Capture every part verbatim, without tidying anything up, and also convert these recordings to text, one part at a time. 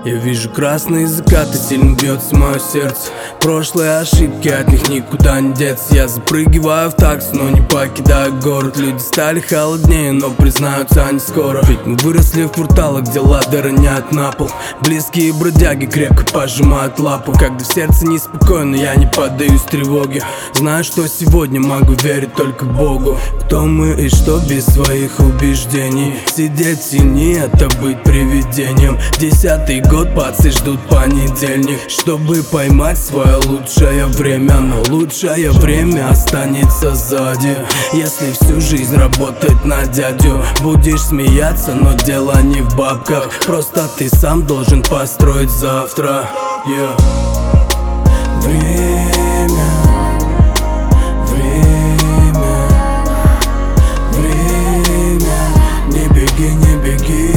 Я вижу красные закаты, сильно бьется мое сердце. Прошлые ошибки, от них никуда не деться. Я запрыгиваю в такси, но не покидаю город. Люди стали холоднее, но признаются они скоро. Ведь мы выросли в кварталах, где лады роняют на пол. Близкие бродяги крепко пожимают лапу. Когда в сердце неспокойно, я не поддаюсь тревоге. Знаю, что сегодня могу верить только Богу. Кто мы и что без своих убеждений? Сидеть в тени, это быть привидением. Десятый год пацы ждут понедельник, чтобы поймать свое лучшее время. Но лучшее время останется сзади. Если всю жизнь работать на дядю, будешь смеяться, но дело не в бабках. Просто ты сам должен построить завтра. yeah. Время, время, время. Не беги, не беги.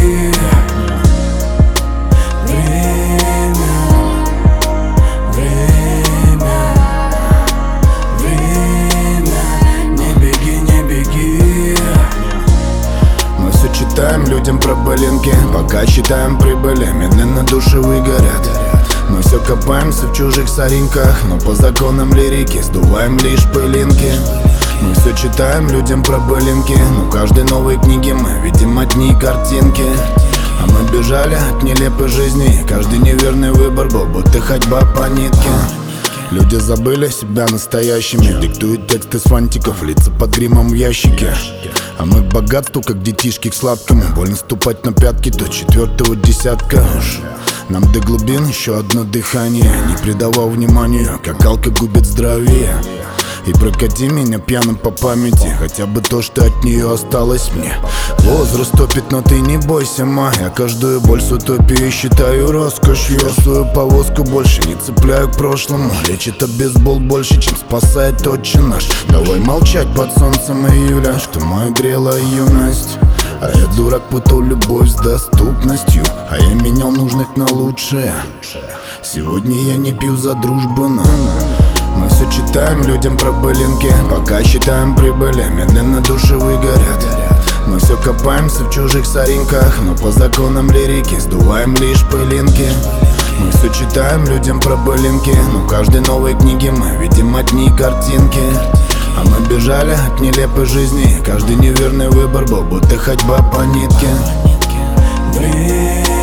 Читаем людям про былинки, пока считаем прибыли, медленно души выгорят. Мы все копаемся в чужих соринках, но по законам лирики сдуваем лишь пылинки. Мы все читаем людям про былинки, но в каждой новой книге мы видим одни картинки. А мы бежали от нелепой жизни, каждый неверный выбор был будто ходьба по нитке. Люди забыли себя настоящими, диктуют тексты с фантиков, лица под гримом в ящике. А мы к богатству, как детишки к сладкому. Больно ступать на пятки до четвертого десятка. Уж нам до глубин еще одно дыхание. Не придавал вниманию, как алка губит здоровье. И прокати меня пьяным по памяти, хотя бы то, что от нее осталось мне. Возраст топит, но ты не бойся, ма. Я каждую боль с утопией считаю роскошью. Я свою повозку больше не цепляю к прошлому. Лечит от бейсбол больше, чем спасает отче наш. Давай молчать под солнцем июля, что мою грела юность. А я дурак, путал любовь с доступностью, а я менял нужных на лучшее. Сегодня я не пью за дружбу, но мы все читаем людям про былинки, пока считаем прибыли, медленно души выгорят. Мы все копаемся в чужих соринках, но по законам лирики сдуваем лишь пылинки. Мы все читаем людям про былинки, но в каждой новой книге мы видим одни картинки. А мы бежали от нелепой жизни, каждый неверный выбор был будто ходьба по нитке. Время.